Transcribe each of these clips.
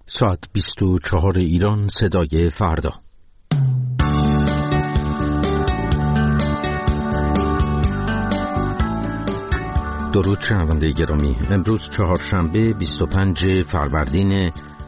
ساعت 24 ایران، صدای فردا. درود شنونده گرامی. امروز چهارشنبه 25 فروردین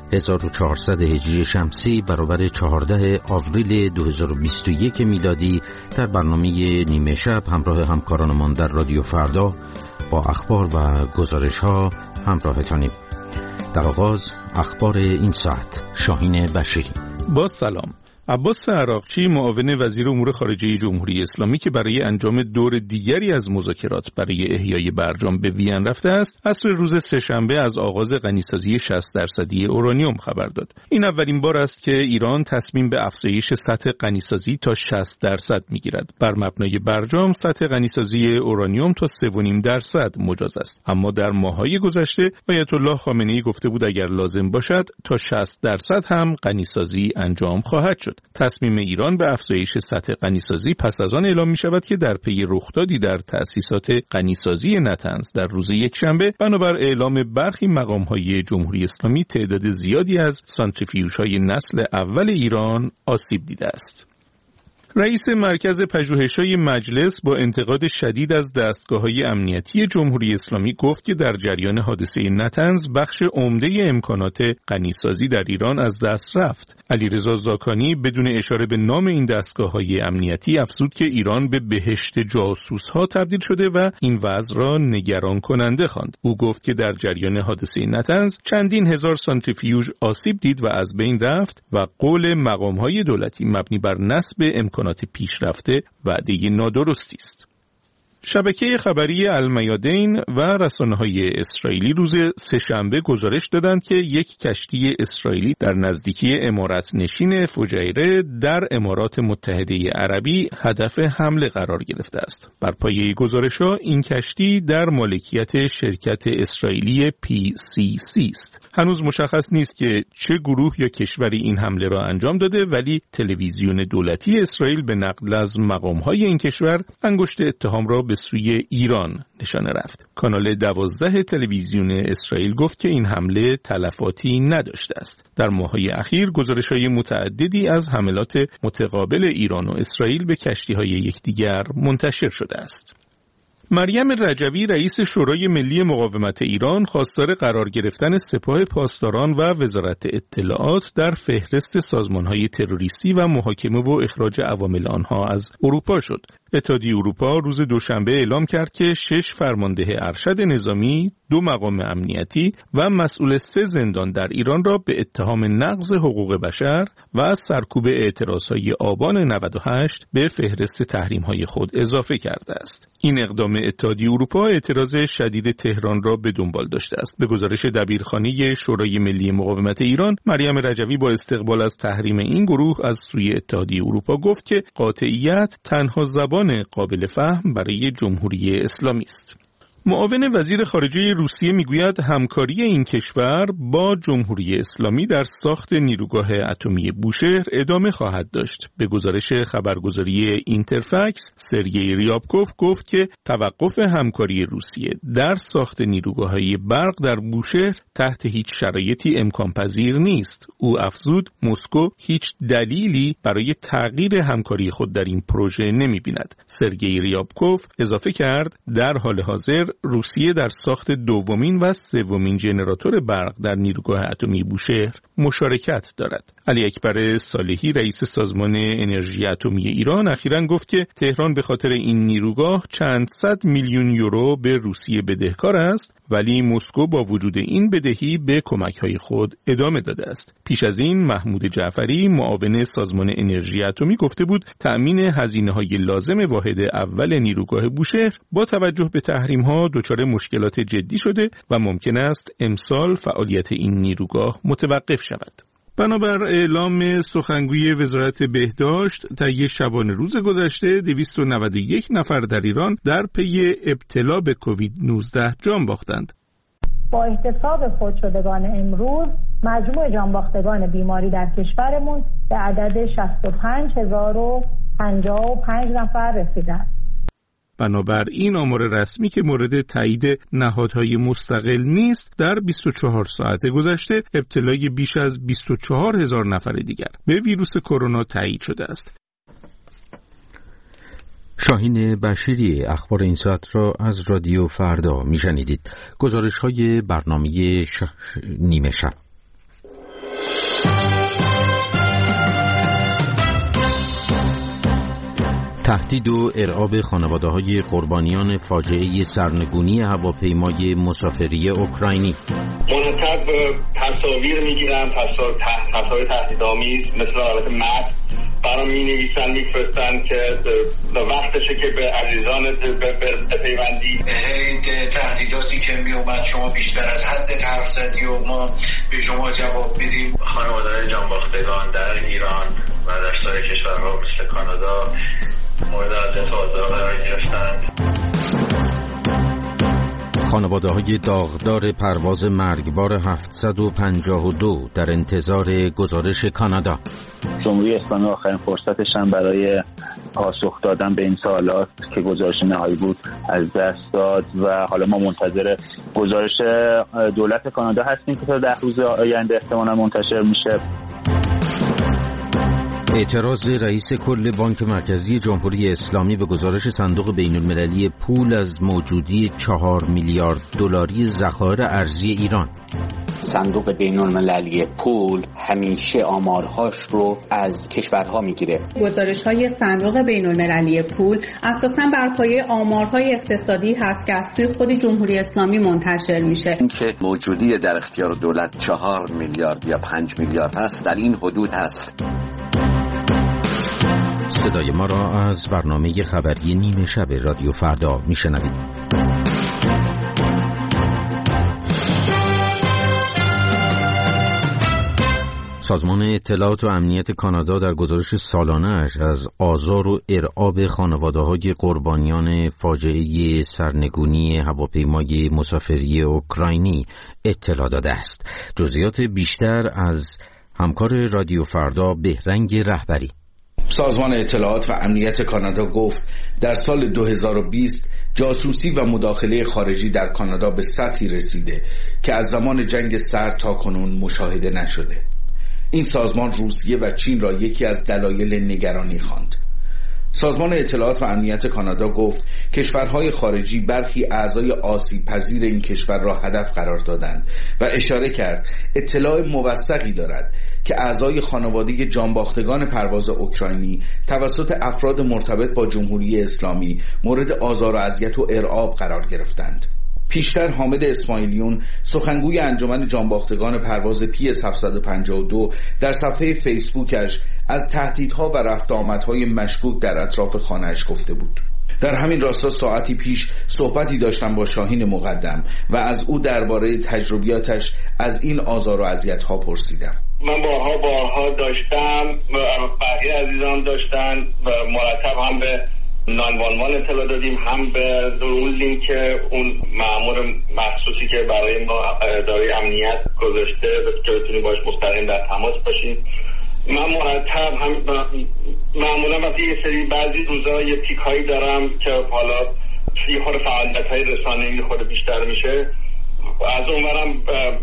1400 هجری شمسی برابر 14 آوریل 2021 میلادی در برنامه نیمه شب همراه همکارانمان در رادیو فردا با اخبار و گزارش ها همراهتانیم. در آغاز اخبار این ساعت. شاهین بشیری. با سلام. عباس عراقچی، معاون وزیر امور خارجه جمهوری اسلامی که برای انجام دور دیگری از مذاکرات برای احیای برجام به وین رفته است، عصر روز سه‌شنبه از آغاز غنیسازی 60% اورانیوم خبر داد. این اولین بار است که ایران تصمیم به افزایش سطح غنیسازی تا 60% میگیرد. بر مبنای برجام سطح غنیسازی اورانیوم تا 3.5% مجاز است. اما در ماه‌های گذشته آیت الله خامنه‌ای گفته بود اگر لازم باشد تا 60% هم غنیسازی انجام خواهد شد. تصمیم ایران به افزایش سطح غنیسازی پس از آن اعلام می شود که در پی رخدادی در تأسیسات غنیسازی نطنز در روز یکشنبه بنابر اعلام برخی مقام‌های جمهوری اسلامی تعداد زیادی از سانتریفیوژهای نسل اول ایران آسیب دیده است. رئیس مرکز پژوهش‌های مجلس با انتقاد شدید از دستگاه‌های امنیتی جمهوری اسلامی گفت که در جریان حادثه نطنز بخش عمده امکانات غنیسازی در ایران از دست رفت. علیرضا زاکانی بدون اشاره به نام این دستگاه‌های امنیتی افزود که ایران به بهشت جاسوس‌ها تبدیل شده و این وضع را نگران کننده خواند. او گفت که در جریان حادثه نطنز چندین هزار سانتریفیوژ آسیب دید و از بین رفت و قول مقام‌های دولتی مبنی بر نصب امکانات پیشرفته وعده نادرستی است. شبکه خبری المیادین و رسانه‌های اسرائیلی روز سه‌شنبه گزارش دادند که یک کشتی اسرائیلی در نزدیکی امارت نشین فجیره در امارات متحده عربی هدف حمله قرار گرفته است. بر پایه گزارش‌ها این کشتی در مالکیت شرکت اسرائیلی PCC است. هنوز مشخص نیست که چه گروه یا کشوری این حمله را انجام داده، ولی تلویزیون دولتی اسرائیل به نقل از مقام‌های این کشور انگشت اتهام را به سوی ایران نشانه رفت. کانال 12 تلویزیون اسرائیل گفت که این حمله تلفاتی نداشته است. در ماه‌های اخیر گزارش‌های متعددی از حملات متقابل ایران و اسرائیل به کشتی‌های یکدیگر منتشر شده است. مریم رجوی، رئیس شورای ملی مقاومت ایران، خواستار قرار گرفتن سپاه پاسداران و وزارت اطلاعات در فهرست سازمان‌های تروریستی و محاکمه و اخراج عوامل آنها از اروپا شد. اتحادیه اروپا روز دوشنبه اعلام کرد که 6 فرمانده ارشد نظامی، 2 مقام امنیتی و مسئول 3 زندان در ایران را به اتهام نقض حقوق بشر و سرکوب اعتراضهای آبان 98 به فهرست تحریم‌های خود اضافه کرده است. این اقدام اتحادیه اروپا اعتراض شدید تهران را به دنبال داشته است. به گزارش دبیرخانه شورای ملی مقاومت ایران، مریم رجوی با استقبال از تحریم این گروه از سوی اتحادیه اروپا گفت که قاطعیت تنها زبان قابل فهم برای جمهوری اسلامی است. معاون وزیر خارجه روسیه میگوید همکاری این کشور با جمهوری اسلامی در ساخت نیروگاه اتمی بوشهر ادامه خواهد داشت. به گزارش خبرگزاری اینترفکس، سرگئی ریابکوف گفت که توقف همکاری روسیه در ساخت نیروگاه‌های برق در بوشهر تحت هیچ شرایطی امکان پذیر نیست. او افزود مسکو هیچ دلیلی برای تغییر همکاری خود در این پروژه نمی‌بیند. سرگئی ریابکوف اضافه کرد در حال حاضر روسیه در ساخت دومین و سومین ژنراتور برق در نیروگاه اتمی بوشهر مشارکت دارد. علی اکبر صالحی، رئیس سازمان انرژی اتمی ایران، اخیراً گفت که تهران به خاطر این نیروگاه چند صد میلیون یورو به روسیه بدهکار است، ولی مسکو با وجود این بدهی به کمک‌های خود ادامه داده است. پیش از این محمود جعفری، معاون سازمان انرژی اتمی، گفته بود تأمین هزینه‌های لازم واحد اول نیروگاه بوشهر با توجه به تحریم‌ها دچار مشکلات جدی شده و ممکن است امسال فعالیت این نیروگاه متوقف شود. بنابر اعلام سخنگوی وزارت بهداشت، طی شبانه روز گذشته 291 نفر در ایران در پی ابتلا به کووید 19 جان باختند. با احتساب فوت‌شدگان امروز، مجموع جانباختگان بیماری در کشورمون به عدد 65055 نفر رسیده است. بنابراین آمار رسمی که مورد تایید نهادهای مستقل نیست، در 24 ساعت گذشته ابتلای بیش از 24,000 نفر دیگر به ویروس کرونا تایید شده است. شاهین بشیری اخبار این ساعت را از رادیو فردا میشنیدید. گزارش‌های برنامه نیمه شب. تهدید و ارعاب خانواده‌های قربانیان فاجعه سرنگونی هواپیمای مسافری اوکراینی. مرتب تصاویر میگیرن، تصاویر تهدیدآمیز مثل حالت متن برام می‌نویسن، میفرستن که وقتشه که به عزیزان بپیوندی. تهدیداتی که میومد شما بیشتر از حد حرف زدی و ما به شما جواب میدیم. خانواده‌های جانباختگان در ایران و در سایر کشورها مثل کانادا مورد اذیت و آزار قرار گرفتند. خانواده‌های داغدار پرواز مرگبار 752 در انتظار گزارش کانادا. جمهوری اسلامی آخرین فرصتشان برای پاسخ دادن به این سوالات که گزارش نهایی بود از دست داد و حالا ما منتظر گزارش دولت کانادا هستیم که تا 10 روز آینده احتمالاً منتشر میشه. اعتراض رئیس کل بانک مرکزی جمهوری اسلامی به گزارش صندوق بین‌المللی پول از موجودی 4 میلیارد دلاری ذخایر ارزی ایران. صندوق بین‌المللی پول همیشه آمارهاش رو از کشورها میگیره. گزارش‌های صندوق بین‌المللی پول اساساً بر پایه آمارهای اقتصادی هست که از سوی خود جمهوری اسلامی منتشر میشه. اینکه موجودی در اختیار دولت 4 میلیارد یا 5 میلیارد هست، در این حدود هست. صدای ما را از برنامه خبری نیمه شب رادیو فردا میشنوید. سازمان اطلاعات و امنیت کانادا در گزارش سالانه‌اش از آزار و ارعاب خانواده‌های قربانیان فاجعه سرنگونی هواپیمای مسافری اوکراینی اطلاع داده است. جزئیات بیشتر از همکار رادیو فردا بهرنگ رهبری. سازمان اطلاعات و امنیت کانادا گفت در سال 2020 جاسوسی و مداخله خارجی در کانادا به سطحی رسیده که از زمان جنگ سرد تا کنون مشاهده نشده. این سازمان روسیه و چین را یکی از دلایل نگرانی خواند. سازمان اطلاعات و امنیت کانادا گفت کشورهای خارجی برخی اعضای آسیب پذیر این کشور را هدف قرار دادند و اشاره کرد اطلاع موثقی دارد که اعضای خانواده جانباختگان پرواز اوکراینی توسط افراد مرتبط با جمهوری اسلامی مورد آزار و اذیت و ارعاب قرار گرفتند. پیشتر حامد اسماعیلیون سخنگوی انجمن جانباختگان پرواز PS 752 در صفحه فیسبوکش از تهدیدها و رفت آمدهای مشکوک در اطراف خانه‌اش گفته بود. در همین راستا ساعتی پیش صحبتی داشتم با شاهین مقدم و از او درباره تجربیاتش از این آزار و اذیت‌ها پرسیدم. من بارها داشتم و بقیه عزیزان داشتن و مرتب هم به 911 اطلاع دادیم، هم به اون لینک اون مأمور مخصوصی که برای ما اداره امنیت گذاشته که بتونیم باش مستقیم در تماس باشیم. من مرتب هم معمولا وقتی یه سری بعضی روزا یه تیکایی دارم که حالا یه خورده فعالیت‌های رسانه‌ای خورده بیشتر میشه، از اونورم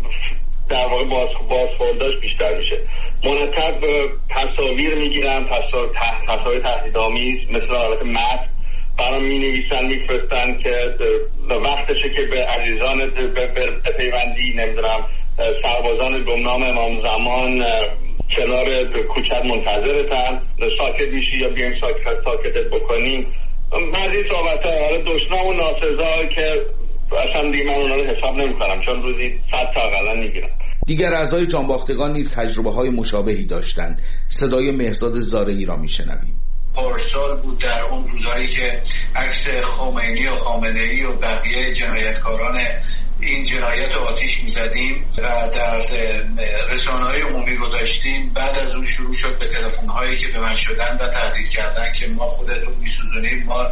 در واقع بازخورداش بیشتر میشه. مرتب تصاویر میگیرن، تصاویر تهدیدآمیز مثل حالت متن برام مینویسن، میفرستن که وقتشه که به عزیزان بپیوندی، نمیدونم سربازان گمنام امام زمان کنار کوچت منتظرتن، ساکت میشی یا بیایم ساکتت بکنیم. بعضی صحبت ها دشنام و ناسزا که اصلا دیگه من اونا رو حساب نمی کنم، چون روزی 100 تا اقلا میگیرم. دیگر اعضای جانباختگان نیز تجربه های مشابهی داشتند. صدای مهرزاد زارعی را میشنویم. پارسال بود در اون روزهایی که عکس خمینی و خامنه‌ای و بقیه جنایتکاران این جنایت رو آتیش میزدیم و در رسانه‌های عمومی گذاشتیم. بعد از اون شروع شد به تلفن‌هایی که به من شدن و تهدید کردن که ما خودتون میسوزونیم، ما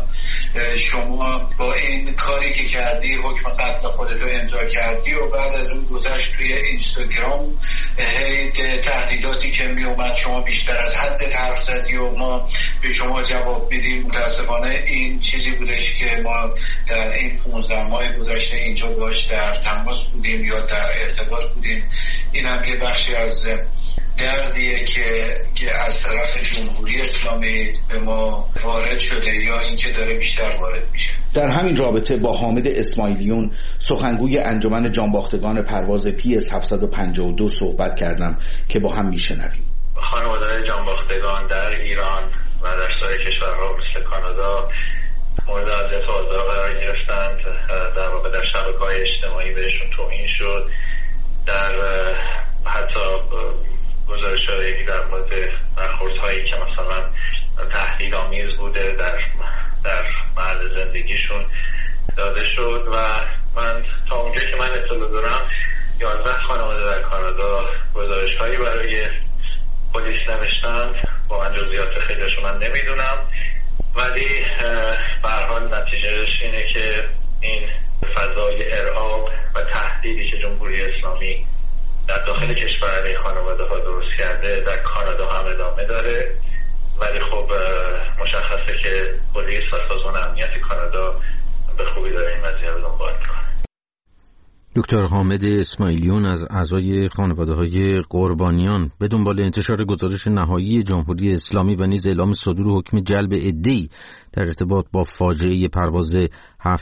شما با این کاری که کردی حکم قتل خودتو امضا کردی. و بعد از اون گذشت توی اینستاگرام تهدیداتی که میومد شما بیشتر از حد حرف زدی و ما به شما جواب میدیم. متاسفانه این چیزی بودش که ما در این 15 ماه گذشته اینجا باش در تماس بودیم یا در ارتباط بودیم. این هم یه بخشی از دردیه که از طرف جمهوری اسلامی به ما وارد شده یا اینکه داره بیشتر وارد میشه. در همین رابطه با حامد اسماعیلیون سخنگوی انجمن جانباختگان پرواز PS 752 صحبت کردم که با هم میشنویم. خانواده جانباختگان در ایران و در سایر کشورها مثل کانادا مورد اذیت و آزار قرار گرفتند. در واقع در شبکه‌های اجتماعی بهشون توهین شد. در حتی گزارش‌هایی در مورد برخوردهایی که مثلا تهدیدآمیز بوده در محل زندگیشون داده شد. و من تا اونجایی که من اطلاع دارم 11 خانواده در کانادا گزارش‌هایی برای پلیس نوشتند. با من جزئیات خیلیشون من نمیدونم، ولی به هر حال نتیجهش اینه که این فضای ارعاب و تهدیدی که جمهوری اسلامی در داخل کشور علیه خانواده ها درست کرده در کانادا هم ادامه داره. ولی خب مشخصه که پلیس و سازمان امنیت کانادا به خوبی داره این وضعیت رو دنبال میکنه. دکتر حامد اسماعیلیون از اعضای خانواده‌های قربانیان به دنبال انتشار گزارش نهایی جمهوری اسلامی و نیز اعلام صدور حکم جلب عده‌ای در ارتباط با فاجعه پرواز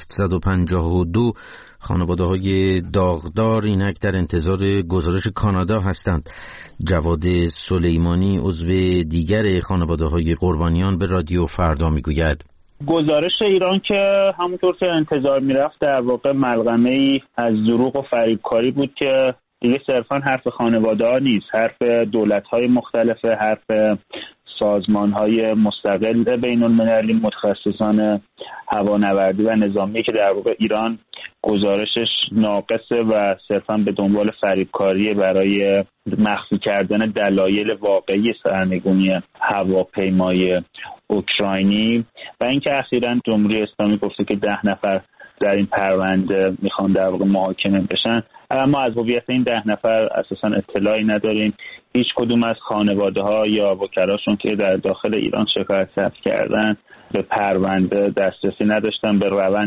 752 خانواده‌های داغدار اینک در انتظار گزارش کانادا هستند. جواد سلیمانی عضو دیگر خانواده‌های قربانیان به رادیو فردا میگوید گزارش ایران که همونطور که انتظار میرفت در واقع ملغمه‌ای از دروغ و فریبکاری بود که دیگه صرفاً حرف خانواده‌ها نیست، حرف دولت‌های مختلفه، حرف سازمان‌های مستقل بین‌المللی متخصصان هوانوردی و نظامی که در واقع ایران گزارشش ناقصه و صرفاً به دنبال فریبکاری برای مخفی کردن دلایل واقعی سرنگونی هواپیمای اوکراینی. و اینکه اخیراً جمهوری اسلامی گفته که 10 نفر در این پرونده میخوان در واقع محاکمه بشن. اما از هویت این 10 نفر اساساً اطلاعی نداریم. هیچ کدوم از خانواده‌ها یا وکلاشون که در داخل ایران شکایت ثبت کردن به پرونده دسترسی نداشتن،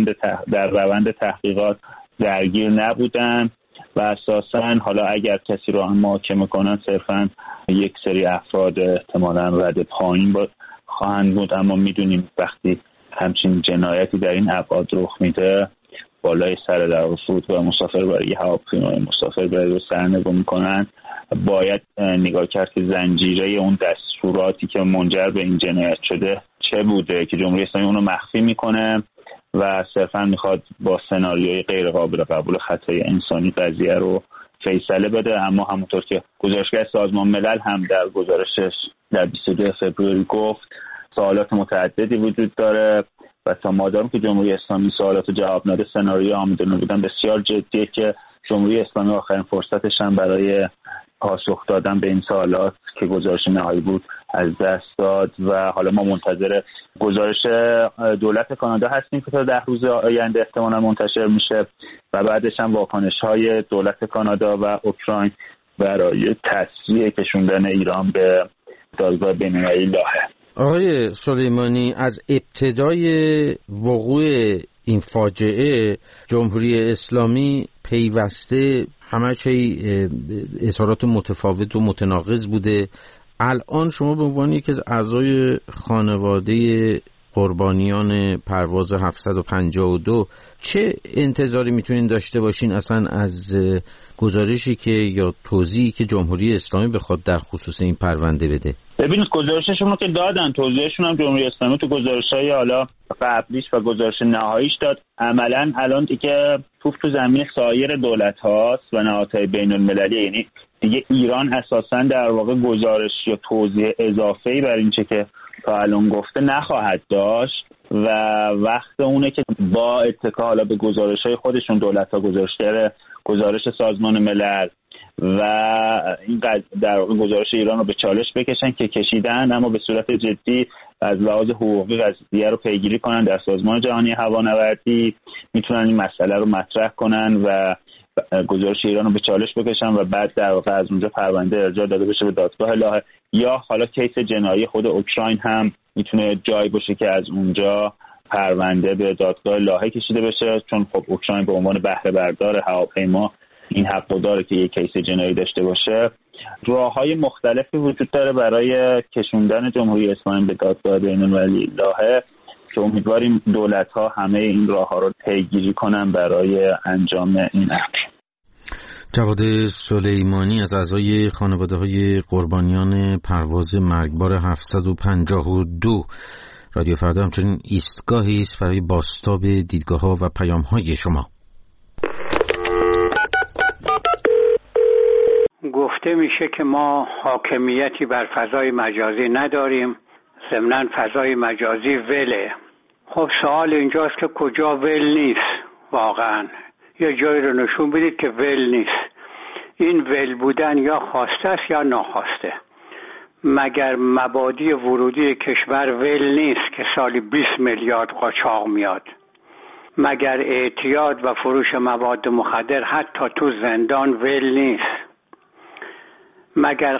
در روند تحقیقات درگیر نبودن و اساساً حالا اگر کسی رو محاکمه کنن صرفاً یک سری افراد احتمالاً رد پایین خواهند بود. اما میدونیم وقتی همچین جنایتی در این ابعاد رخ میده بالای سر در فرودگاه مسافر برای هواپیمای مسافر برای سرنگون میکنن، باید نگاه کرد که زنجیره اون دستوراتی که منجر به این جنایت شده چه بوده که جمهوری اسلامی اونو مخفی میکنه و صرفا میخواد با سناریوی غیر قابل قبول خطای انسانی قضیه رو فیصله بده. اما همونطور که گزارشگر سازمان ملل هم در گزارشش در 22 فوریه گفت سوالات متعددی وجود داره و تا مادام که جمهوری اسلامی سوالات رو جواب نده سناریوی آمدن بودن بسیار جدیه که جمهوری اسلامی آخرین فرصتش هم برای پاسخ دادن به این سوالات که گزارش نهایی بود از دست داد و حالا ما منتظر گزارش دولت کانادا هستیم که تا 10 روز آینده احتمالاً منتشر میشه و بعدش هم واکنش‌های دولت کانادا و اوکراین برای تسریع کشوندن ایران به دادگاه بین‌المللی لاهه. آقای سلیمانی، از ابتدای وقوع این فاجعه جمهوری اسلامی پیوسته همش اظهارات متفاوت و متناقض بوده. الان شما به عنوان یکی از اعضای خانواده قربانیان پرواز 752 چه انتظاری میتونین داشته باشین اصلا از گزارشی که یا توضیحی که جمهوری اسلامی بخواد در خصوص این پرونده بده؟ ببینید گزارششون رو که دادن، توضیحشون هم جمهوری اسلامی تو گزارش‌های حالا قبلیش و گزارش نهاییش داد. عملاً الان دیگه توپ تو زمین سایر دولت‌هاست و نهادهای بین‌المللی، یعنی دیگه ایران اساساً در واقع گزارش یا توضیح اضافه‌ای بر این چه که تا الان گفته نخواهد داشت و وقت اونه که با اتکا حالا به گزارش‌های خودشون دولت‌ها گزارش سازمان ملل و این در گزارش ایران رو به چالش بکشن که کشیدن، اما به صورت جدی از لحاظ حقوقی قضیه رو پیگیری کنن در سازمان جهانی هوانوردی، میتونن این مسئله رو مطرح کنن و گزارش ایران رو به چالش بکشن و بعد در واقع از اونجا پرونده ارجاع داده بشه به دادگاه لاهه. یا حالا کیس جنایی خود اوکراین هم میتونه جایی باشه که از اونجا پرونده به دادگاه لاهه کشیده بشه، چون خب اوکراین به عنوان بهره بردار هواپیما این حقو داره که یک کیس جنایی داشته باشه. راه‌های مختلفی وجود داره برای کشوندن جمهوری اسلامی به دادگاه بین‌المللی لاهه که امیدواریم دولت‌ها همه این راه‌ها رو پیگیری کنن برای انجام این امر. جواد سلیمانی از اعضای خانواده‌های قربانیان پرواز مرگبار 752 رادیو فردا همچنین ایستگاهی است برای بازتاب دیدگاه‌ها و پیام‌های شما. گفته میشه که ما حاکمیتی بر فضای مجازی نداریم، ضمناً فضای مجازی وله. خب سوال اینجاست که کجا ول نیست؟ واقعاً یه جایی رو نشون بدید که ول نیست. این ول بودن یا خواسته است یا ناخواسته. مگر مبادی ورودی کشور ول نیست که سالی 20 میلیارد قاچاق میاد؟ مگر اعتیاد و فروش مواد مخدر حتی تو زندان ول نیست؟ مگر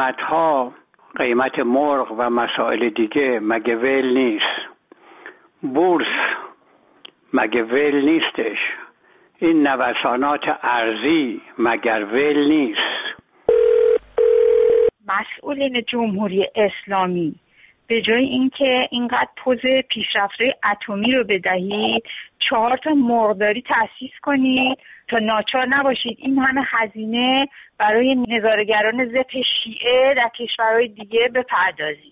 قیمت مرغ و مسائل دیگه مگه ول نیست؟ بورس مگه ول نیستش؟ این نوسانات ارزی مگر ول نیست؟ مسئولین جمهوری اسلامی به جای اینکه اینقدر پوز پیشرفته اتمی رو بدهید 4 مرغداری تأسیس کنید تا ناچار نباشید این همه هزینه برای نظاره‌گران ضد شیعه در کشورهای دیگه بپردازید.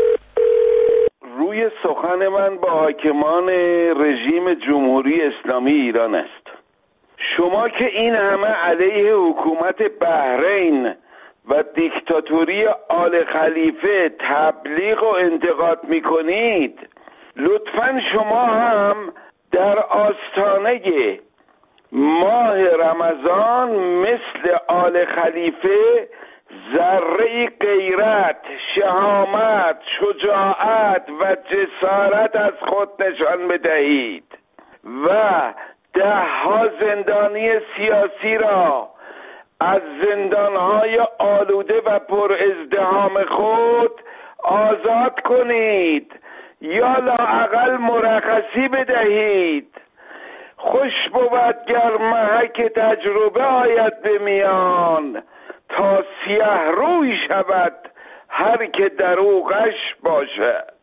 روی سخن من با حاکمان رژیم جمهوری اسلامی ایران است. شما که این همه علیه حکومت بحرین و دیکتاتوری آل خلیفه تبلیغ و انتقاد میکنید، لطفاً شما هم در آستانه ماه رمضان مثل آل خلیفه ذره غیرت، شهامت، شجاعت و جسارت از خود نشان بدهید و 10 زندانی سیاسی را از زندانهای آلوده و پر ازدحام خود آزاد کنید یا لااقل مرخصی بدهید. خوش بود گر محک تجربه آید به میان، تا سیه روی شود هر که در او غش باشد.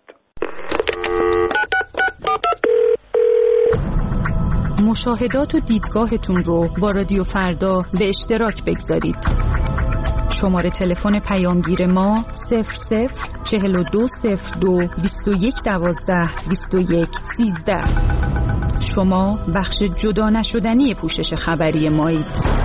مشاهدات و دیدگاهتون رو با رادیو فردا به اشتراک بگذارید. شماره تلفن پیامگیر ما 004202 2112 2113. شما بخش جدا نشدنی پوشش خبری مایید.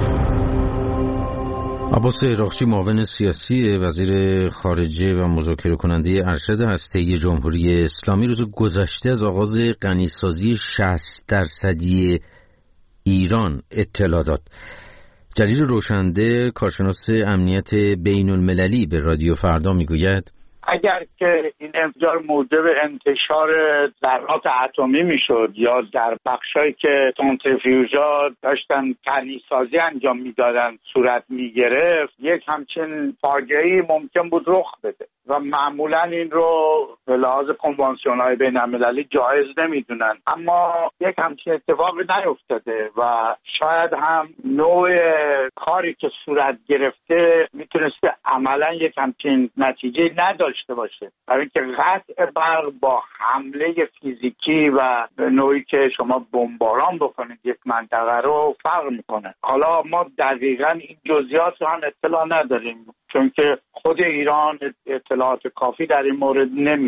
عباس عراقچی معاون سیاسی وزیر خارجه و مذاکره کننده ارشد هسته‌ای جمهوری اسلامی روز گذشته از آغاز غنیسازی 60% ایران اطلاع داد. جلیل روشنده کارشناس امنیت بین المللی به رادیو فردا میگوید اگر که این انفجار موجب انتشار ذرات اتمی میشد یا در بخشایی که سانتریفیوژها داشتن غنیسازی انجام میدادن صورت میگرفت، یک همچین فاجعه‌ای ممکن بود رخ بده و معمولا این رو به لحاظ کنوانسیون‌های بین‌المللی جایز نمیدونن، اما یک همچین اتفاقی نیفتاده و شاید هم نوع کاری که صورت گرفته میتونسته عملا یک همچین نتیجه نداشته باشه، برای اینکه قطع برق با حمله فیزیکی و به نوعی که شما بمباران بکنید یک منطقه رو فرق میکنه. حالا ما دقیقاً این جزئیات رو هم اطلاع نداریم چون که خود ایران اطلاعات کافی در این مورد نمیده.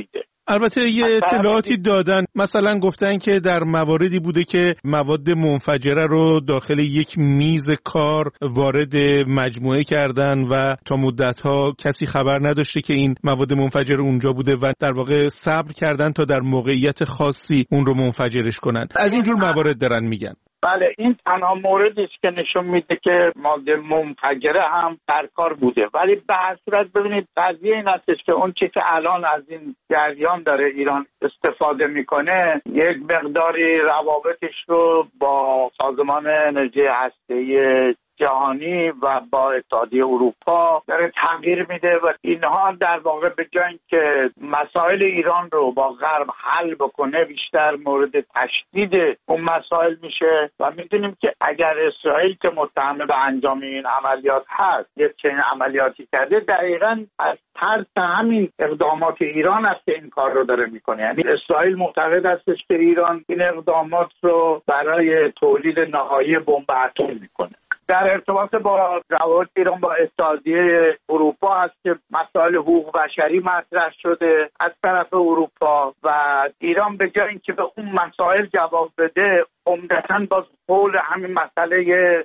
البته یه اطلاعاتی دادن، مثلا گفتن که در مواردی بوده که مواد منفجره رو داخل یک میز کار وارد مجموعه کردن و تا مدت‌ها کسی خبر نداشته که این مواد منفجره اونجا بوده و در واقع صبر کردن تا در موقعیت خاصی اون رو منفجرش کنن. از اینجور موارد دارن میگن. بله، این تنها موردی است که نشون میده که ماده منفجره هم در کار بوده. ولی به هر صورت ببینید قضیه این هستش که اون چیزی که الان از این جریان داره ایران استفاده میکنه، یک مقداری روابطش رو با سازمان انرژی هسته‌ای جهانی و با اتحادیه اروپا داره تغییر میده و اینها در واقع به جای اینکه مسائل ایران رو با غرب حل بکنه بیشتر مورد تشدید اون مسائل میشه و میدونیم که اگر اسرائیل که متهم به انجام این عملیات هست یک چنین عملیاتی کرده، دقیقاً از ترس همین اقدامات ایران است که این کار رو داره میکنه. یعنی اسرائیل معتقد هستش که ایران این اقدامات رو برای تولید نهایی بمب اتم میکنه. در ارتباط با روابط ایران با اتحادیه اروپا هست که مسائل حقوق بشری مطرح شده از طرف اروپا و ایران به جای اینکه به اون مسائل جواب بده عمدتاً باز حول همین مسئله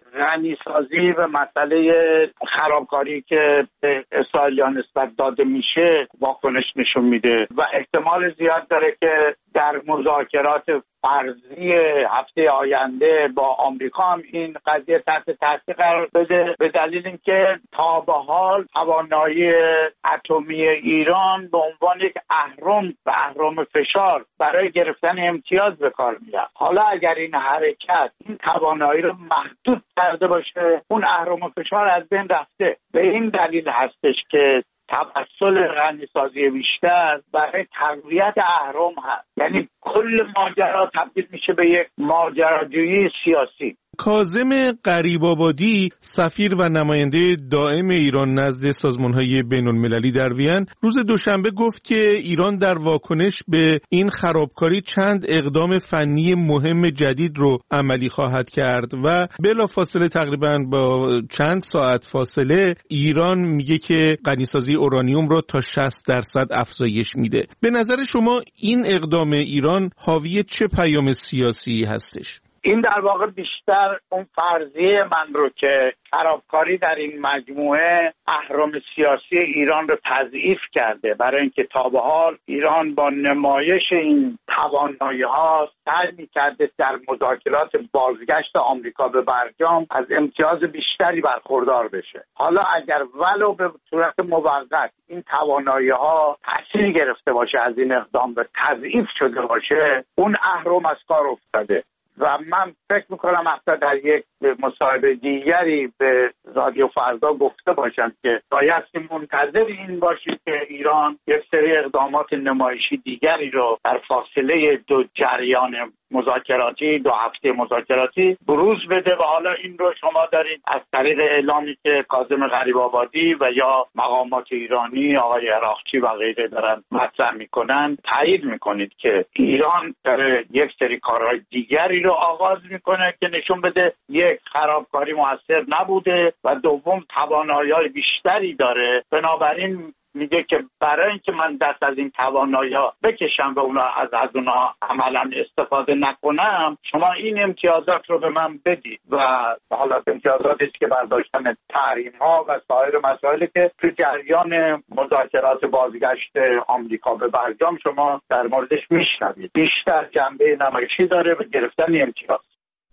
غنیسازی و مسئله خرابکاری که به اسرائیلیان نسبت داده میشه واکنش نشون میده و احتمال زیاد داره که در مذاکرات فرضی هفته آینده با آمریکا هم این قضیه تحت تاثیر قرار بده، به دلیل اینکه تا به حال توانایی اتمی ایران به عنوان یک اهرم و اهرم فشار برای گرفتن امتیاز به کار میاد. حالا اگر این حرکت این توانایی رو محدود کرده باشه، اون اهرم فشار از بین رفته. به این دلیل هستش که توسل غنیسازی بیشتر برای تقویت اهرم هست، یعنی کل ماجرا تبدیل میشه به یک ماجراجویی سیاسی. کاظم غریب‌آبادی، سفیر و نماینده دائم ایران نزد سازمان‌های بین‌المللی در وین، روز دوشنبه گفت که ایران در واکنش به این خرابکاری چند اقدام فنی مهم جدید رو عملی خواهد کرد و بلافاصله تقریباً با چند ساعت فاصله ایران میگه که غنیسازی اورانیوم رو تا 60% افزایش میده. به نظر شما این اقدام ایران حاوی چه پیام سیاسی هستش؟ این در واقع بیشتر اون فرضیه من رو که خرابکاری در این مجموعه اهرم سیاسی ایران رو تضعیف کرده، برای اینکه تا به حال ایران با نمایش این توانایی‌ها سعی می‌کرده در مذاکرات بازگشت آمریکا به برجام از امتیاز بیشتری برخوردار بشه. حالا اگر ولو به صورت موقت این توانایی‌ها تأثیر گرفته باشه، از این اقدام به تضعیف شده باشه، اون اهرم از کار افتاده. و من فکر میکنم حتی در یک مصاحبه دیگری به رادیو فردا گفته باشم که بایستی منتظر این باشید که ایران یک سری اقدامات نمایشی دیگری رو در فاصله دو جریان مذاکراتی، 2 هفته مذاکراتی بروز بده و حالا این رو شما دارید از طریق اعلامی که کاظم غریب‌آبادی و یا مقامات ایرانی آقای عراقچی و غیره دارن مطرح میکنن تایید میکنید که ایران داره یک سری کارهای دیگری رو آغاز میکنه که نشون بده یک، خرابکاری موثر نبوده و دوم توانایی‌های بیشتری داره. بنابراین میگه که برای اینکه من دست از این توانایی‌ها بکشم و اونا از اونها عملا استفاده نکنم، شما این امتیازات رو به من بدید و حالا امتیازاتی که برداشتن تحریم‌ها و سایر مسائلی که تو جریان مذاکرات بازگشت آمریکا به برجام شما در موردش میشنوید، بیشتر جنبه نمایشی داره به گرفتن امتیاز.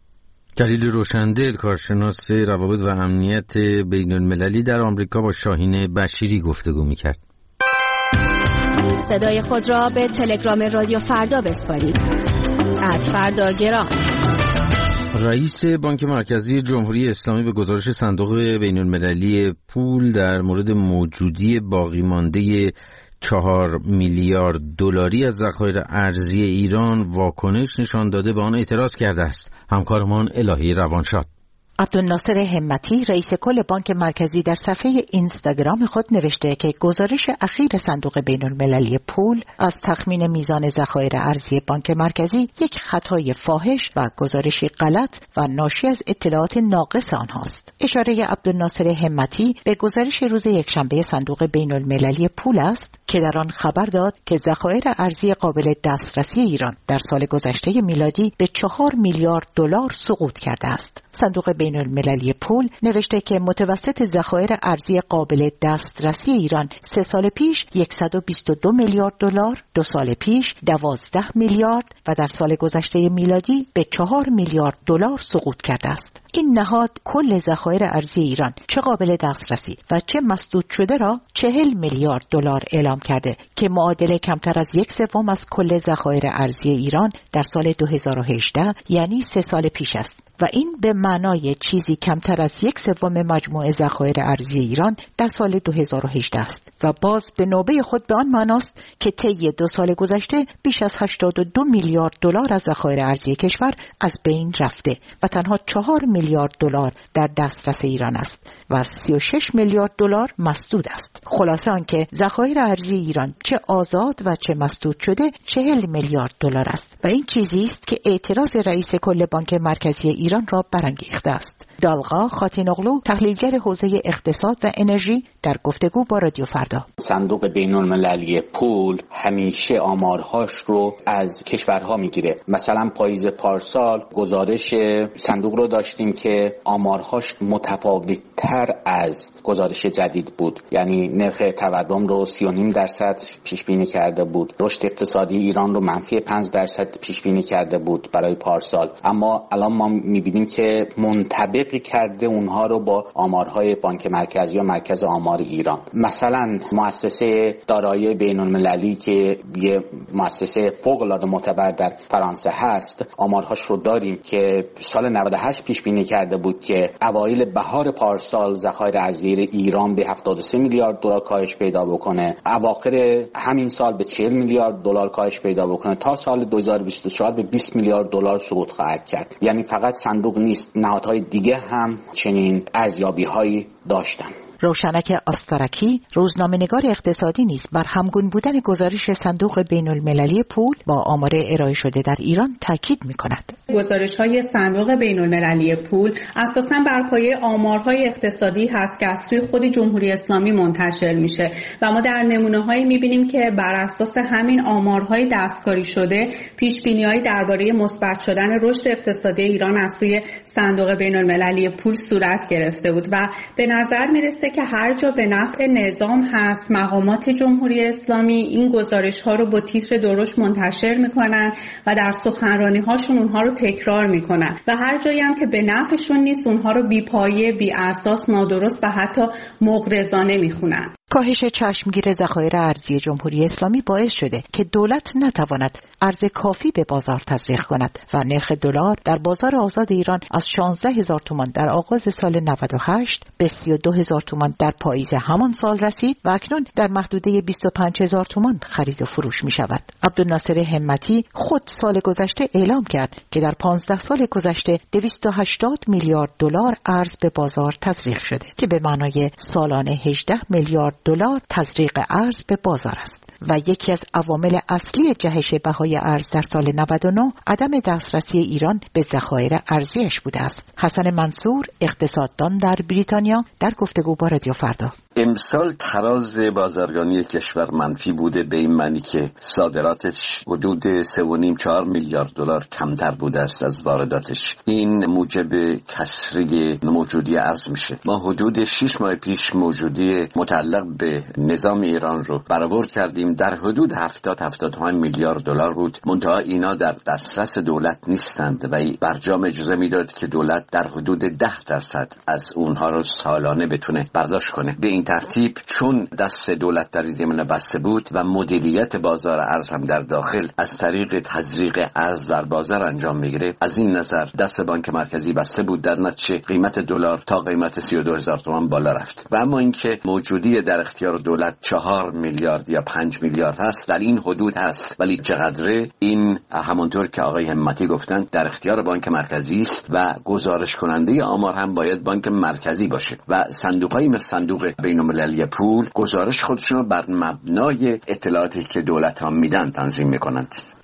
جلیل روشندل، کارشناس روابط و امنیت بین المللی در آمریکا، با شاهین بشیری گفتگو میکرد. صدای خود را به تلگرام رادیو فردا بسپارید. @فرداگرام. رئیس بانک مرکزی جمهوری اسلامی به گزارش صندوق بین المللی پول در مورد موجودی باقی مانده 4 میلیارد دلاری از ذخایر ارزی ایران واکنش نشان داده به آن اعتراض کرده است. همکارمان الهی روانشاد. عبدالناصر همتی، رئیس کل بانک مرکزی، در صفحه اینستاگرام خود نوشته که گزارش اخیر صندوق بین المللی پول از تخمین میزان ذخایر ارزی بانک مرکزی یک خطای فاحش و گزارشی غلط و ناشی از اطلاعات ناقص آنهاست. اشاره عبدالناصر همتی به گزارش روز یکشنبه صندوق بین المللی پول است که در آن خبر داد که ذخایر ارزی قابل دسترسی ایران در سال گذشته میلادی به 4 میلیارد دلار سقوط کرده است. صندوق بین المللی پول نوشته که متوسط ذخایر ارزی قابل دسترسی ایران 3 سال پیش 122 میلیارد دلار، 2 سال پیش 12 میلیارد و در سال گذشته میلادی به 4 میلیارد دلار سقوط کرده است. این نهاد کل ذخایر ارزی ایران چه قابل دسترسی و چه مسدود شده را 40 میلیارد دلار اعلام کرده که معادل کمتر از 1/3 از کل ذخایر ارزی ایران در سال 2018 یعنی 3 سال پیش است و این به معنای چیزی کمتر از 1/3 مجموع ذخایر ارزی ایران در سال 2018 است و باز به نوبه خود به آن معناست که طی 2 سال گذشته بیش از 82 میلیارد دلار از ذخایر ارزی کشور از بین رفته و تنها 4 میلیارد دلار در دسترس ایران است و 36 میلیارد دلار مسدود است. خلاصه آنکه ذخایر ارزی ایران چه آزاد و چه مسدود شده 40 میلیارد دلار است و این چیزی است که اعتراض رئیس کل بانک مرکزی ایران را برانگیخته است. دالغا خاتینوغلو، تحلیلگر حوزه اقتصاد و انرژی، در گفتگو با رادیو فردا: صندوق بین المللی پول همیشه آمارهاش رو از کشورها میگیره. مثلا پاییز پارسال گزارش صندوق رو داشتیم که آمارهاش متفاوت‌تر از گزارش جدید بود، یعنی نرخ تورم رو 39% پیش بینی کرده بود، رشد اقتصادی ایران رو -5% پیش بینی کرده بود برای پارسال، اما الان ما میبینیم که منطبق کرده اونها رو با آمارهای بانک مرکزی یا مرکز آمار ایران. مثلا مؤسسه دارایی بین المللی که یه مؤسسه فوق العاده معتبر در فرانسه هست، آمارهاش رو داریم که سال 98 پیش بینی کرده بود که اوایل بهار پارسال ذخایر ارزی ایران به 73 میلیارد دلار کاهش پیدا بکنه، اواخر همین سال به 40 میلیارد دلار کاهش پیدا بکنه، تا سال 2024 به 20 میلیارد دلار سقوط خواهد کرد. یعنی فقط صندوق نیست، نهادهای دیگه هم چنین ارزیابی‌هایی داشتن. روشنک آسترکی، روزنامه‌نگار اقتصادی نیز بر همگون بودن گزارش صندوق بین المللی پول با آمار ارائه شده در ایران تاکید می‌کند. گزارش‌های صندوق بین المللی پول اساساً بر پایه آمارهای اقتصادی هست که از سوی خود جمهوری اسلامی منتشر میشه و ما در نمونه‌هایی می‌بینیم که بر اساس همین آمارهای دستکاری شده پیش‌بینی‌هایی درباره مثبت شدن رشد اقتصادی ایران از سوی صندوق بین المللی پول صورت گرفته بود و به نظر میرسه که هر جا به نفع نظام هست مقامات جمهوری اسلامی این گزارش‌ها رو با تیتر درشت منتشر میکنن و در سخنرانی‌هاشون اونها رو تکرار میکنن و هر جایی هم که به نفعشون نیست اونها رو بی‌پایه، بی اساس، نادرست و حتی مغرضانه میخونن. کاهش چشمگیر ذخایر ارزی جمهوری اسلامی باعث شده که دولت نتواند ارز کافی به بازار تزریق کند و نرخ دلار در بازار آزاد ایران از 16,000 تومان در آغاز سال 98 به 32,000 تومان در پاییز همان سال رسید و اکنون در محدوده 25,000 تومان خرید و فروش می شود. عبدالناصر همتی خود سال گذشته اعلام کرد که در 15 سال گذشته 280 میلیارد دلار ارز به بازار تزریق شده که به معنای سالانه 18 میلیارد دلار تزریق ارز به بازار است و یکی از عوامل اصلی جهش بهای ارز در سال 99 عدم دسترسی ایران به ذخایر ارزیش بوده است. حسن منصور، اقتصاددان در بریتانیا، در گفتگو با رادیو فردا: امسال تراز بازرگانی کشور منفی بوده، به این معنی که صادراتش حدود 3.5-4 میلیارد دلار کمتر بوده است از وارداتش. این موجب کسری موجودی ارز میشه. ما حدود 6 ماه پیش موجودی متعلق به نظام ایران رو برآورد کردیم، در حدود 70-75 میلیارد دلار بود. منتها اینا در دسترس دولت نیستند و برجام اجازه میداد که دولت در حدود 10% از اونها رو سالانه بتونه برداشت کنه. به این ترتیب چون دست دولت در این زمینه بسته بود و مدیریت بازار ارز هم در داخل از طریق تزریق ارز در بازار انجام میگیره، از این نظر دست بانک مرکزی بسته بود، در نتیجه قیمت دلار تا قیمت 32,000 تومان بالا رفت. و اما اینکه موجودی در اختیار دولت 4 میلیارد یا 5 میلیارد هست، در این حدود هست، ولی چقدره این همونطور که آقای همتی گفتن در اختیار بانک مرکزی است و گزارش کننده آمار هم باید بانک مرکزی باشه و صندوق‌های مثل صندوق بین المللی پول گزارش خودشون رو بر مبنای اطلاعاتی که دولت‌ها میدن تنظیم میکنند.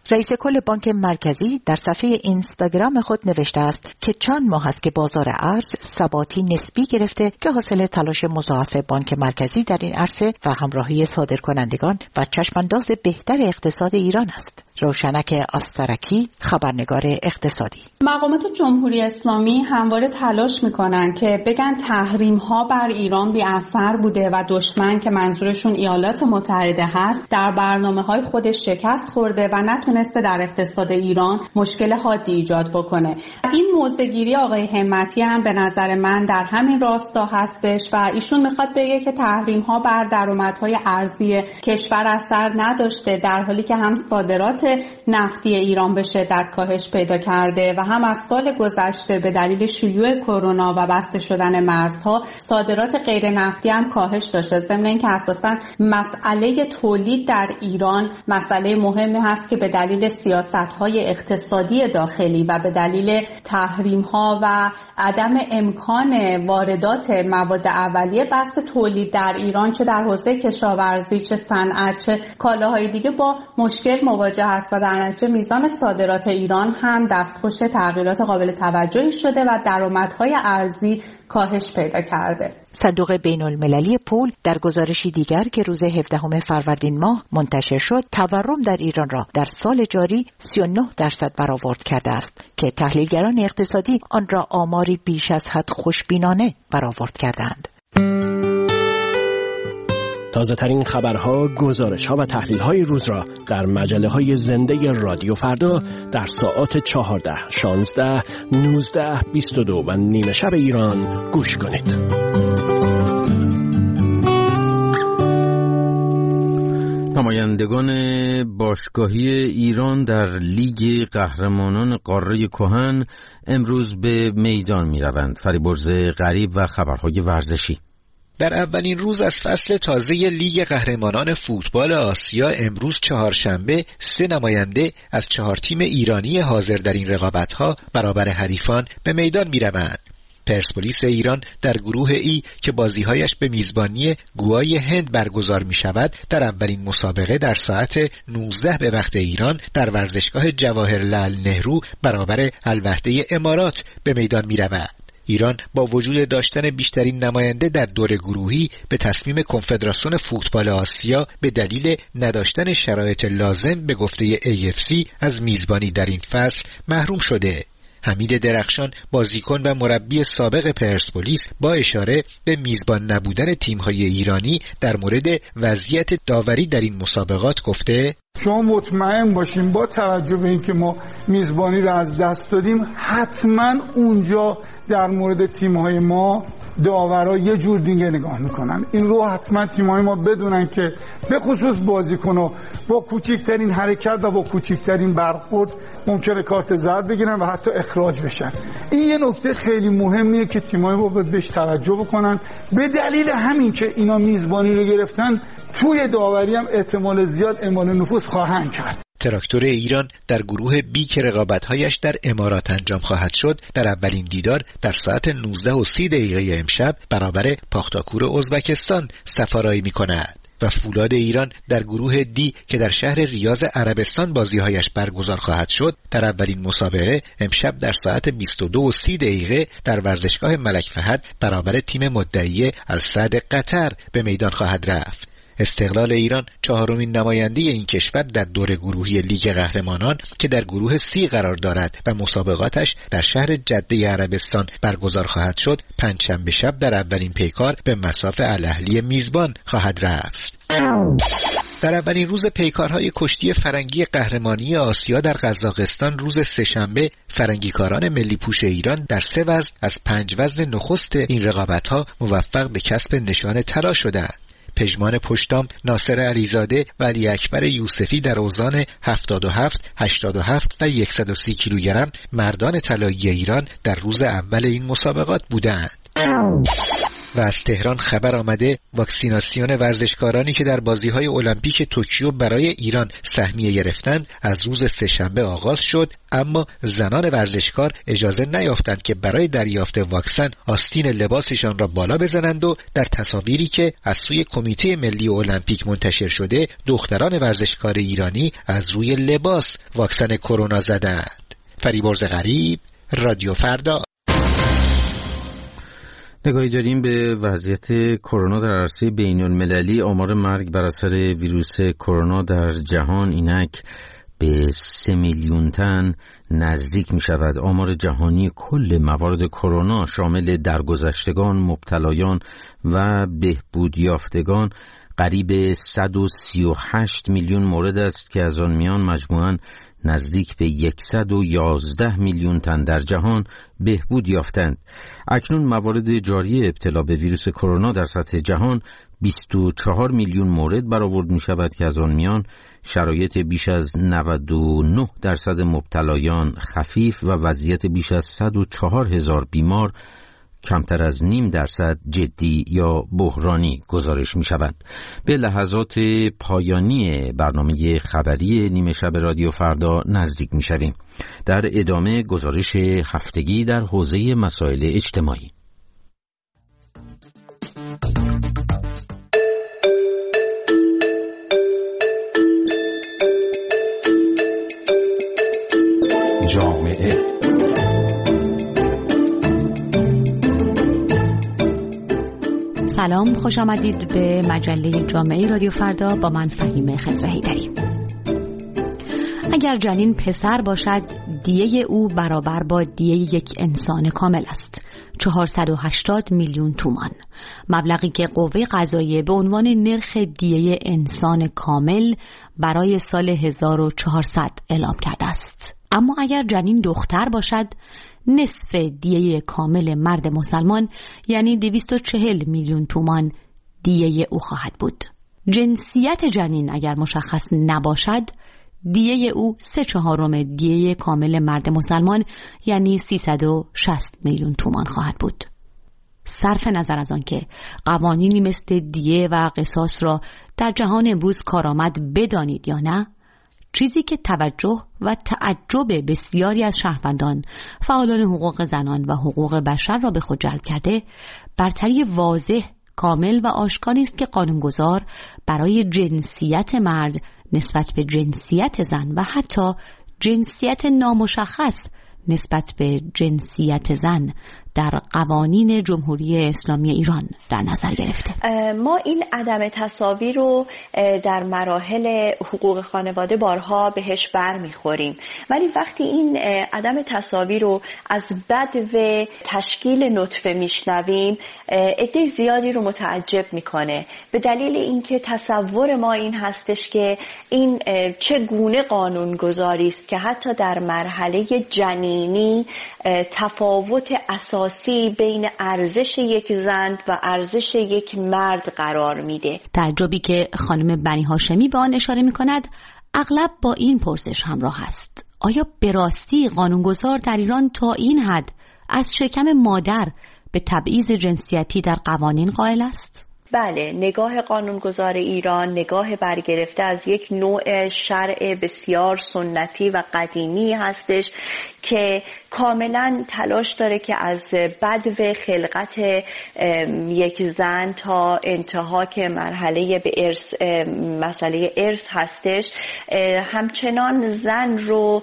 رئیس کل بانک مرکزی در صفحه اینستاگرام خود نوشته است که چند ماه است که بازار ارز ثباتی نسبی گرفته که حاصل تلاش مضاعف بانک مرکزی در این عرصه و همراهی صادرکنندگان و چشمانداز بهتر اقتصاد ایران است. روشنک آسترکی، خبرنگار اقتصادی. مقامات جمهوری اسلامی همواره تلاش میکنن که بگن تحریم ها بر ایران بی اثر بوده و دشمن که منظورشون ایالات متحده هست در برنامه‌های خودش شکست خورده و نتونسته در اقتصاد ایران مشکل حادی ایجاد بکنه. این موضع‌گیری آقای همتی هم به نظر من در همین راستا هستش و ایشون میخواد بگه که تحریم ها بر درآمدهای ارزی کشور اثر نداشته، در حالی که هم صادرات نفتی ایران به شدت کاهش پیدا کرده و هم از سال گذشته به دلیل شیوع کرونا و بسته شدن مرزها صادرات غیر نفتی هم کاهش داشته. ضمن اینکه اساساً مسئله تولید در ایران مسئله مهمی هست که به دلیل سیاست‌های اقتصادی داخلی و به دلیل تحریم‌ها و عدم امکان واردات مواد اولیه بحث تولید در ایران چه در حوزه کشاورزی چه صنعت چه کالاهای دیگه با مشکل مواجه است و در نتیجه میزان صادرات ایران هم دستخوش تغییرات قابل توجهی شده و درآمدهای ارزی کاهش پیدا کرده. صندوق بین‌المللی پول در گزارشی دیگر که روز 17 فروردین ماه منتشر شد، تورم در ایران را در سال جاری 39% برآورد کرده است که تحلیلگران اقتصادی آن را آماری بیش از حد خوشبینانه برآورد کردند. تازه ترین خبرها، گزارش‌ها و تحلیل‌های روز را در مجله‌های زنده رادیو فردا در ساعات 14، 16، 19، 22 و نیمه شب ایران گوش کنید. نمایندگان باشگاهی ایران در لیگ قهرمانان قاره کهن امروز به میدان می‌روند. فریبرز غریب و خبرهای ورزشی. در اولین روز از فصل تازه لیگ قهرمانان فوتبال آسیا امروز چهارشنبه 3 نماینده از 4 تیم ایرانی حاضر در این رقابت‌ها برابر حریفان به میدان می‌روند. پرسپولیس ایران در گروه ای که بازی‌هایش به میزبانی گوای هند برگزار می‌شود در اولین مسابقه در ساعت 19 به وقت ایران در ورزشگاه جواهرلال نهرو برابر الوحده امارات به میدان می‌رود. ایران با وجود داشتن بیشترین نماینده در دور گروهی به تصمیم کنفدراسیون فوتبال آسیا به دلیل نداشتن شرایط لازم به گفته AFC از میزبانی در این فصل محروم شده. حمید درخشان بازیکن و مربی سابق پرسپولیس با اشاره به میزبان نبودن تیم‌های ایرانی در مورد وضعیت داوری در این مسابقات گفته: شما مطمئن باشیم با توجه به اینکه ما میزبانی رو از دست دادیم حتما اونجا در مورد تیم‌های ما داورا یه جور دیگه نگاه میکنن. این رو حتما تیم‌های ما بدونن که به خصوص بازیکن‌ها با کوچکترین حرکت و با کوچکترین برخورد ممکنه کارت زرد بگیرن و حتی اخراج بشن. این یه نکته خیلی مهمیه که تیم‌های ما باید بهش توجه بکنن. به دلیل همین که اینا میزبانی رو گرفتن توی داوری هم احتمال زیاد اعمال نفوذ خواهند کرد. تراکتور ایران در گروه بی که رقابت‌هایش در امارات انجام خواهد شد در اولین دیدار در ساعت 19:30 امشب برابر پاختاکور ازبکستان سفارایی می‌کند و فولاد ایران در گروه دی که در شهر ریاض عربستان بازی‌هایش برگزار خواهد شد در اولین مسابقه امشب در ساعت 22:30 در ورزشگاه ملک فهد برابر تیم مدعی السعد قطر به میدان خواهد رفت. استقلال ایران 4مین نماینده این کشور در دور گروهی لیگ قهرمانان که در گروه C قرار دارد و مسابقاتش در شهر جده عربستان برگزار خواهد شد پنجشنبه شب در اولین پیکار به مصاف الاهلی میزبان خواهد رفت. در اولین روز پیکارهای کشتی فرنگی قهرمانی آسیا در قزاقستان روز سه‌شنبه فرنگیکاران ملی پوش ایران در 3 وزن از 5 وزن نخست این رقابت‌ها موفق به کسب نشان طلا شدند. پژمان پشتام ناصر علیزاده و علی اکبر یوسفی در اوزان 77، 87 و 130 کیلوگرم مردان طلایی ایران در روز اول این مسابقات بودند. و از تهران خبر آمده واکسیناسیون ورزشکارانی که در بازی‌های المپیک توکیو برای ایران سهمیه گرفتند از روز سه‌شنبه آغاز شد، اما زنان ورزشکار اجازه نیافتند که برای دریافت واکسن آستین لباسشان را بالا بزنند و در تصاویری که از سوی کمیته ملی المپیک منتشر شده دختران ورزشکار ایرانی از روی لباس واکسن کرونا زدند. فریبرز غریب، رادیو فردا. نگاهی داریم به وضعیت کرونا در عرصه بین‌المللی. آمار مرگ بر اثر ویروس کرونا در جهان اینک به 3 میلیون تن نزدیک می شود. آمار جهانی کل موارد کرونا شامل درگذشتگان، مبتلایان و بهبود یافتگان قریب 138 میلیون مورد است که از آن میان مجموعاً نزدیک به 111 میلیون تن در جهان بهبود یافتند. اکنون موارد جاری ابتلا به ویروس کرونا در سطح جهان 24 میلیون مورد برآورد می شود که از آن میان شرایط بیش از 99% مبتلایان خفیف و وضعیت بیش از 104,000 بیمار کمتر از 0.5% جدی یا بحرانی گزارش می شود. به لحظات پایانی برنامه خبری نیمه شب رادیو فردا نزدیک می شویم. در ادامه گزارش هفتگی در حوزه مسائل اجتماعی. جامعه سلام، خوش آمدید به مجله جامعه رادیو فردا با من فهیم خضرهیدری. اگر جنین پسر باشد دیه او برابر با دیه یک انسان کامل است، 480 میلیون تومان، مبلغی که قوه قضاییه به عنوان نرخ دیه انسان کامل برای سال 1400 اعلام کرده است. اما اگر جنین دختر باشد نصف دیه کامل مرد مسلمان یعنی 240 میلیون تومان دیه او خواهد بود. جنسیت جنین اگر مشخص نباشد دیه او 3/4 دیه کامل مرد مسلمان یعنی 360 میلیون تومان خواهد بود. صرف نظر از آن که قوانینی مثل دیه و قصاص را در جهان امروز کارآمد بدانید یا نه، چیزی که توجه و تعجب بسیاری از شهروندان، فعالان حقوق زنان و حقوق بشر را به خود جلب کرده، برتری واضح، کامل و آشکاری است که قانونگذار برای جنسیت مرد نسبت به جنسیت زن و حتی جنسیت نامشخص نسبت به جنسیت زن در قوانین جمهوری اسلامی ایران در نظر گرفته. ما این عدم تساوی رو در مراحل حقوق خانواده بارها بهش برمیخوریم، ولی وقتی این عدم تساوی رو از بدو تشکیل نطفه میشنویم عده زیادی رو متعجب میکنه، به دلیل اینکه تصور ما این هستش که این چگونه قانونگذاری است که حتی در مرحله جنینی تفاوت اساسی بین ارزش یک زن و ارزش یک مرد قرار میده. تعجبی که خانم بنی هاشمی به آن اشاره میکند اغلب با این پرسش همراه است: آیا به راستی قانونگذار در ایران تا این حد از شکم مادر به تبعیض جنسیتی در قوانین قائل است؟ بله، نگاه قانونگذار ایران نگاه برگرفته از یک نوع شرع بسیار سنتی و قدیمی هستش که کاملا تلاش داره که از بدو خلقت یک زن تا انتها که مرحله به ارث، مسئله ارث هستش، همچنان زن رو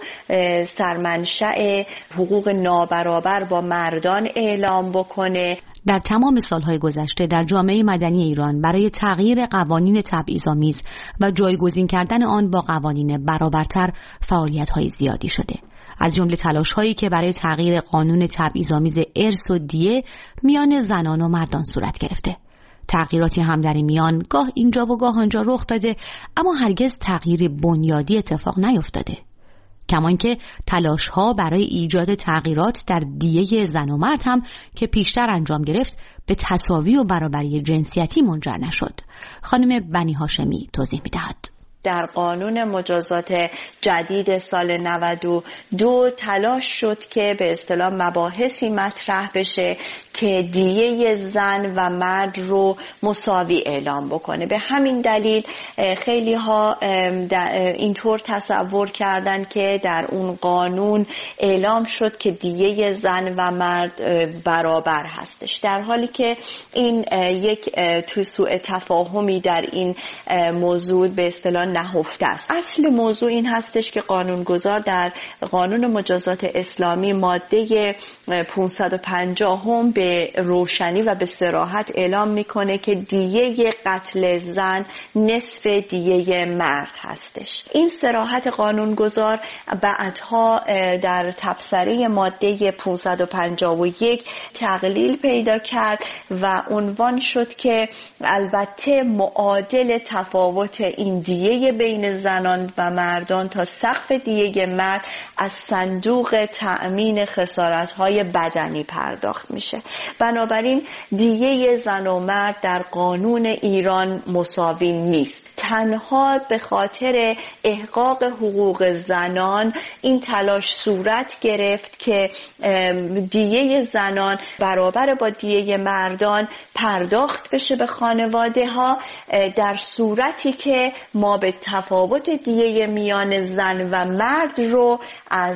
سرمنشأ حقوق نابرابر با مردان اعلام بکنه. در تمام سالهای گذشته در جامعه مدنی ایران برای تغییر قوانین تبعیض‌آمیز و جایگزین کردن آن با قوانین برابرتر فعالیت‌های زیادی شده، از جمله تلاش‌هایی که برای تغییر قانون تبعیض‌آمیز ارث و دیه میان زنان و مردان صورت گرفته. تغییراتی هم در این میان گاه اینجا و گاه آنجا رخ داده، اما هرگز تغییر بنیادی اتفاق نیفتاده. کمان که تلاش‌ها برای ایجاد تغییرات در دیه زن و مرد هم که پیشتر انجام گرفت به تساوی و برابری جنسیتی منجر نشد. خانم بنی هاشمی توضیح می‌دهد. در قانون مجازات جدید سال 92 تلاش شد که به اصطلاح مباحثی مطرح بشه که دیه زن و مرد رو مساوی اعلام بکنه. به همین دلیل خیلی ها اینطور تصور کردن که در اون قانون اعلام شد که دیه زن و مرد برابر هستش، در حالی که این یک سوء تفاهمی در این موضوع به اصطلاح نهفته است. اصل موضوع این هستش که قانونگذار در قانون مجازات اسلامی ماده 550 هم به روشنی و به صراحت اعلام میکنه که دیه قتل زن نصف دیه مرد هستش. این صراحت قانونگذار بعدها در تبصره ماده 551 تقلیل پیدا کرد و عنوان شد که البته معادل تفاوت این دیه بین زنان و مردان تا سقف دیه مرد از صندوق تأمین خسارت‌های بدنی پرداخت میشه. بنابراین دیه زن و مرد در قانون ایران مساوی نیست. تنها به خاطر احقاق حقوق زنان این تلاش صورت گرفت که دیه زنان برابر با دیه مردان پرداخت بشه به خانواده ها، در صورتی که ما به تفاوت دیه میان زن و مرد رو از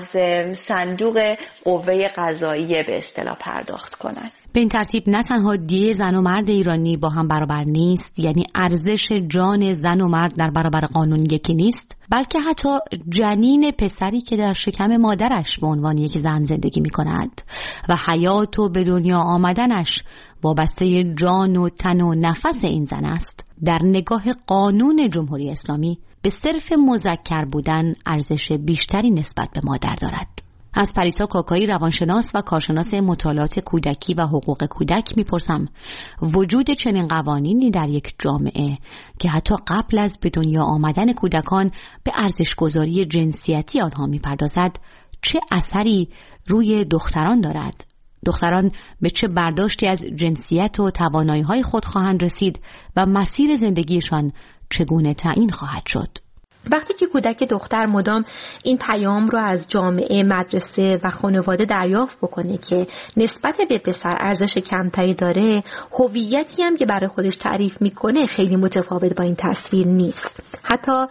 صندوق قوه قضاییه به اصطلاح پرداخت کنن. به این ترتیب نه تنها دیه زن و مرد ایرانی با هم برابر نیست، یعنی ارزش جان زن و مرد در برابر قانون یکی نیست، بلکه حتی جنین پسری که در شکم مادرش به عنوان یک زن زندگی می کند و حیات و به دنیا آمدنش وابسته جان و تن و نفس این زن است، در نگاه قانون جمهوری اسلامی به صرف مذکر بودن ارزش بیشتری نسبت به مادر دارد. از پریسا کاکایی روانشناس و کارشناس مطالعات کودکی و حقوق کودک میپرسم وجود چنین قوانینی در یک جامعه که حتی قبل از به دنیا آمدن کودکان به ارزش‌گذاری جنسیتی آنها میپردازد چه اثری روی دختران دارد؟ دختران به چه برداشتی از جنسیت و توانایی‌های خود خواهند رسید و مسیر زندگیشان چگونه تعیین خواهد شد؟ وقتی که کودک دختر مدام این پیام رو از جامعه، مدرسه و خانواده دریافت بکنه که نسبت به پسر ارزش کمتری داره، هویتی هم که برای خودش تعریف میکنه خیلی متفاوت با این تصویر نیست. حتی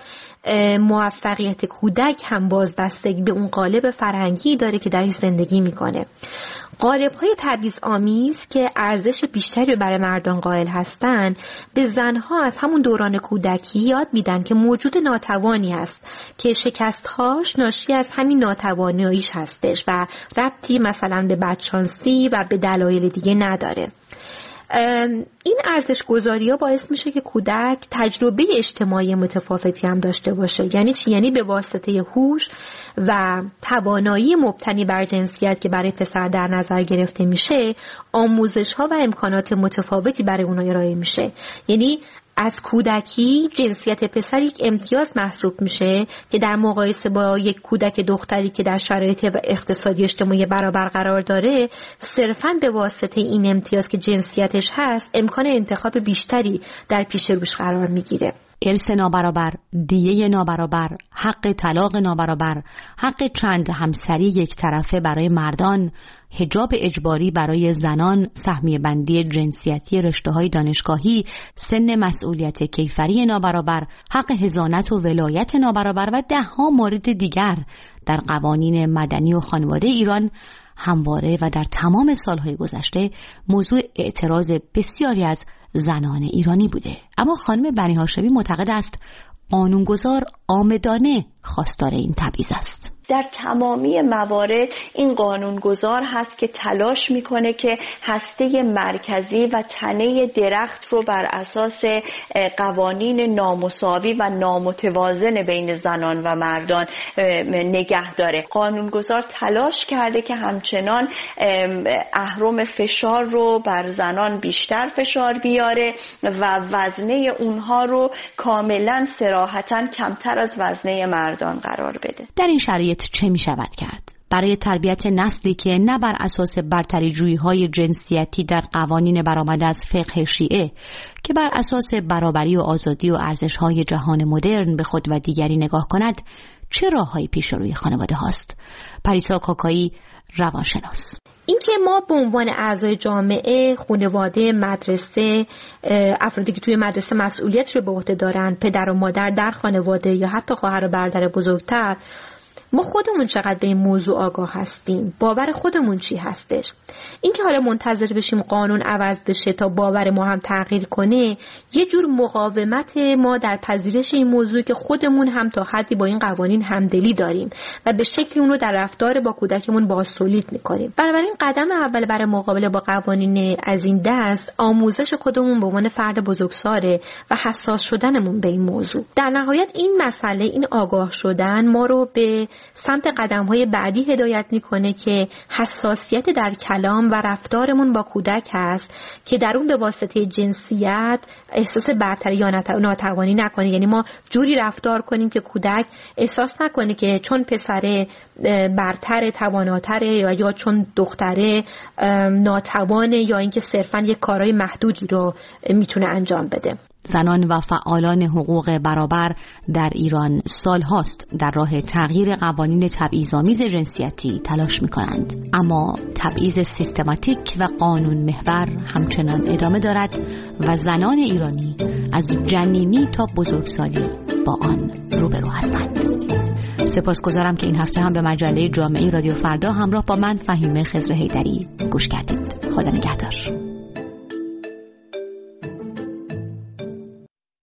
موفقیت کودک هم بازبستگی به اون قالب فرهنگی داره که درش زندگی میکنه. قالب‌های تبعیض‌آمیز که ارزش بیشتری برای مردان قائل هستن به زنها از همون دوران کودکی یاد میدن که موجود ناتوانی هست که شکست‌هاش ناشی از همین ناتوانیش هستش و ربطی مثلا به بدشانسی و به دلایل دیگه نداره. این ارزش‌گذاری‌ها باعث میشه که کودک تجربه اجتماعی متفاوتی هم داشته باشه. یعنی چی؟ یعنی به واسطه هوش و توانایی مبتنی بر جنسیت که برای پسر در نظر گرفته میشه، آموزش‌ها و امکانات متفاوتی برای اونها ارائه میشه. یعنی از کودکی جنسیت پسر یک امتیاز محسوب میشه که در مقایسه با یک کودک دختری که در شرایط اقتصادی اجتماعی برابر قرار داره، صرفاً به واسطه این امتیاز که جنسیتش هست امکان انتخاب بیشتری در پیش روش قرار میگیره. ارث نابرابر، دیه نابرابر، حق طلاق نابرابر، حق چند همسری یک طرفه برای مردان، حجاب اجباری برای زنان، سهمیه بندی جنسیتی رشته‌های دانشگاهی، سن مسئولیت کیفری نابرابر، حق حضانت و ولایت نابرابر و ده‌ها مورد دیگر در قوانین مدنی و خانواده ایران همواره و در تمام سالهای گذشته موضوع اعتراض بسیاری از زنان ایرانی بوده. اما خانم بنی هاشمی معتقد است قانونگذار عامدانه خواستار این تبعیض است. در تمامی موارد این قانونگذار هست که تلاش میکنه که هسته مرکزی و تنه درخت رو بر اساس قوانین نامساوی و نامتوازن بین زنان و مردان نگه داره. قانونگذار تلاش کرده که همچنان اهرم فشار رو بر زنان بیشتر فشار بیاره و وزنه اونها رو کاملا صراحتاً کمتر از وزنه مردان قرار بده. در این شرایط چه می شود کرد؟ برای تربیت نسلی که نه بر اساس برتری جویی‌های جنسیتی در قوانین برآمده از فقه شیعه که بر اساس برابری و آزادی و ارزش‌های جهان مدرن به خود و دیگری نگاه کند، چه راه‌هایی پیش روی خانواده هاست؟ پریسا کاکایی روانشناس: اینکه ما به عنوان اعضای جامعه، خانواده، مدرسه، افرادی که توی مدرسه مسئولیت رو به عهده دارن، پدر و مادر در خانواده یا حتی خواهر و برادر بزرگتر، ما خودمون چقدر به این موضوع آگاه هستیم، باور خودمون چی هستش. اینکه حالا منتظر بشیم قانون عوض بشه تا باور ما هم تغییر کنه، یه جور مقاومت ما در پذیرش این موضوع که خودمون هم تا حدی با این قوانین همدلی داریم و به شکلی اون رو در رفتار با کودکمون باهاش تولید میکنیم. بنابراین قدم اول برای مقابله با قوانین از این دست آموزش خودمون به عنوان فرد بزرگساله و حساس شدنمون به این موضوع. در نهایت این مسئله، این آگاه شدن ما رو به سمت قدم‌های بعدی هدایت میکنه که حساسیت در کلام و رفتارمون با کودک هست که در اون به واسطه جنسیت احساس برتری یا ناتوانی نکنه. یعنی ما جوری رفتار کنیم که کودک احساس نکنه که چون پسره برتر، تواناتره یا چون دختره ناتوانه یا اینکه صرفاً یک کارهای محدودی رو میتونه انجام بده. زنان و فعالان حقوق برابر در ایران سالهاست در راه تغییر قوانین تبعیض‌آمیز جنسیتی تلاش می‌کنند، اما تبعیض سیستماتیک و قانون محور همچنان ادامه دارد و زنان ایرانی از جنینی تا بزرگسالی با آن روبرو هستند. سپاسگزارم که این هفته هم به مجله جامعه رادیو فردا همراه با من فهیمه خضر حیدری گوش کردید. خدا نگهدار.